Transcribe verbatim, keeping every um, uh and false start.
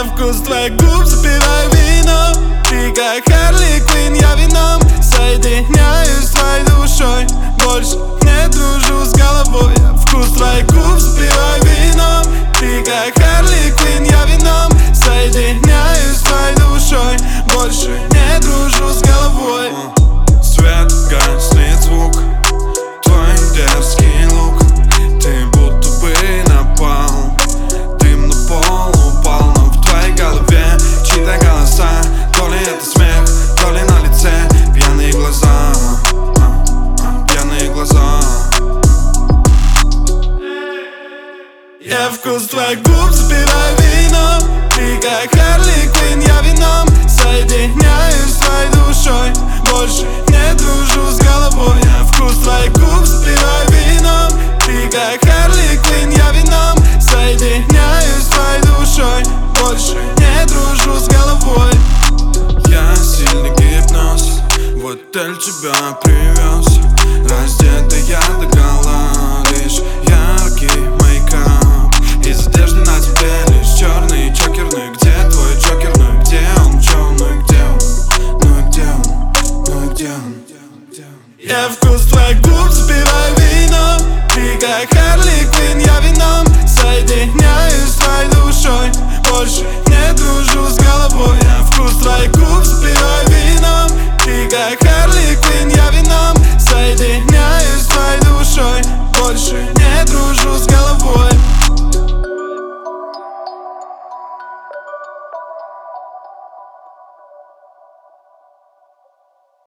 вкус твоих губ запиваю вином. Ты как Харли Квинн, я вином соединяюсь с твоей душой. Больше не дружу с головой. Я вкус твоих губ запиваю вином. Ты как Харли Квинн, я вином соединяюсь с твоей душой. Больше не дружу с головой. Свет гаснет, звук, твой дерзкий лук. Ты будто бы напал, дым на пол упал. Но в твоей голове чьи-то голоса. То ли это смех, то ли на лице пьяные глаза, пьяные глаза. Я вкус твоих губ запиваю вином. Ты как Харли Квинн, я вином соединяюсь с твоей душой. Больше не дружу с головой. Я вкус твоих губ запиваю вином. Ты как Харли Квинн, я вином соединяюсь с твоей душой. Больше не дружу с головой. Я сильный гипноз, в отель тебя привез. Раздетый я